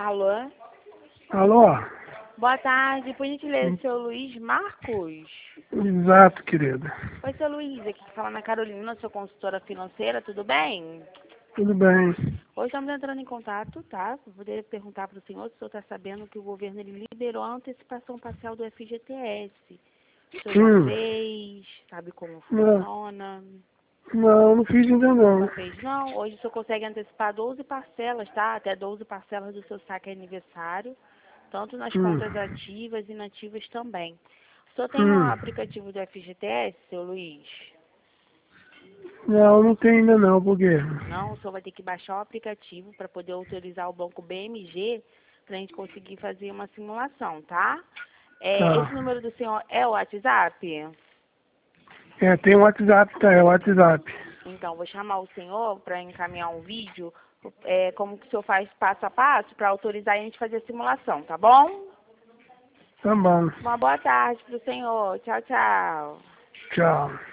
Alô? Alô? Boa tarde, por gentileza, seu Luiz Marcos? Exato, querida. Oi, seu Luiz, aqui que fala na Carolina, sou consultora financeira, tudo bem? Tudo bem. Hoje estamos entrando em contato, tá? Para poder perguntar para o senhor se o senhor está sabendo que o governo ele liberou a antecipação parcial do FGTS. O senhor já fez, sabe como funciona? Não fiz ainda não. Não fez, não? Hoje o senhor consegue antecipar 12 parcelas, tá? Até 12 parcelas do seu saque aniversário, tanto nas contas ativas e inativas também. O senhor tem um aplicativo do FGTS, seu Luiz? Não tem ainda não, por quê? Não, o senhor vai ter que baixar o aplicativo para poder autorizar o banco BMG para a gente conseguir fazer uma simulação, tá? Tá. Esse número do senhor é o WhatsApp? Tem o WhatsApp, tá? É o WhatsApp. Então, vou chamar o senhor para encaminhar um vídeo, como que o senhor faz passo a passo para autorizar a gente fazer a simulação, tá bom? Tá bom. Uma boa tarde para o senhor. Tchau, tchau. Tchau.